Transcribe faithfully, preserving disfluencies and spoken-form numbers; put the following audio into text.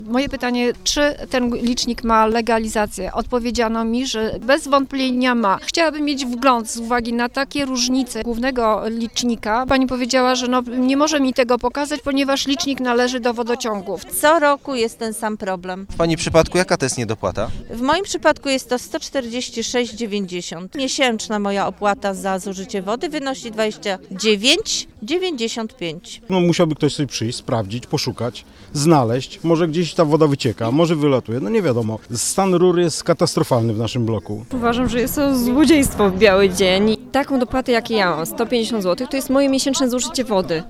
Moje pytanie, czy ten licznik ma legalizację? Odpowiedziano mi, że bez wątpienia ma. Chciałabym mieć wgląd z uwagi na takie różnice głównego licznika. Pani powiedziała, że no, nie może mi tego pokazać, ponieważ licznik należy do wodociągów. Co roku jest ten sam problem. W Pani przypadku jaka to jest niedopłata? W moim przypadku jest to sto czterdzieści sześć dziewięćdziesiąt. Miesięczna moja opłata za zużycie wody wynosi dwadzieścia dziewięć dziewięćdziesiąt pięć. No musiałby ktoś sobie przyjść, sprawdzić, poszukać, znaleźć. Może gdzieś ta woda wycieka, może wylatuje, no nie wiadomo. Stan rur jest katastrofalny w naszym bloku. Uważam, że jest to złodziejstwo w biały dzień. Taką dopłatę, jak ja mam, sto pięćdziesiąt złotych, to jest moje miesięczne zużycie wody.